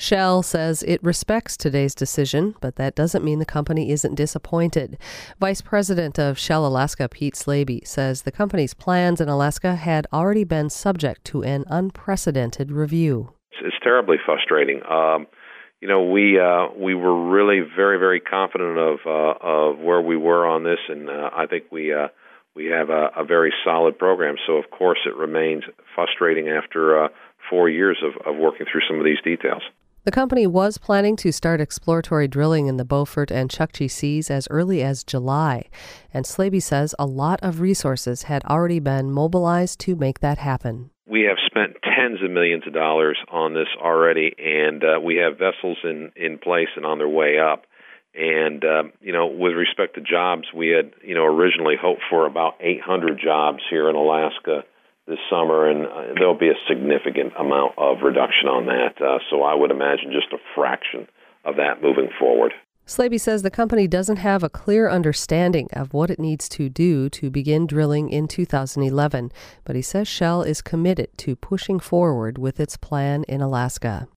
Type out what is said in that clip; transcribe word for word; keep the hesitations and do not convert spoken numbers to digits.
Shell says it respects today's decision, but that doesn't mean the company isn't disappointed. Vice President of Shell Alaska, Pete Slaby, says the company's plans in Alaska had already been subject to an unprecedented review. It's, it's terribly frustrating. Um, you know, we uh, we were really very, very confident of uh, of where we were on this, and uh, I think we uh, we have a, a very solid program. So, of course, it remains frustrating after uh, four years of, of working through some of these details. The company was planning to start exploratory drilling in the Beaufort and Chukchi Seas as early as July, and Slaby says a lot of resources had already been mobilized to make that happen. We have spent tens of millions of dollars on this already, and uh, we have vessels in, in place and on their way up. And, uh, you know, with respect to jobs, we had, you know, originally hoped for about eight hundred jobs here in Alaska this summer, and uh, there'll be a significant amount of reduction on that. Uh, so I would imagine just a fraction of that moving forward. Slaby says the company doesn't have a clear understanding of what it needs to do to begin drilling in two thousand eleven, but he says Shell is committed to pushing forward with its plan in Alaska.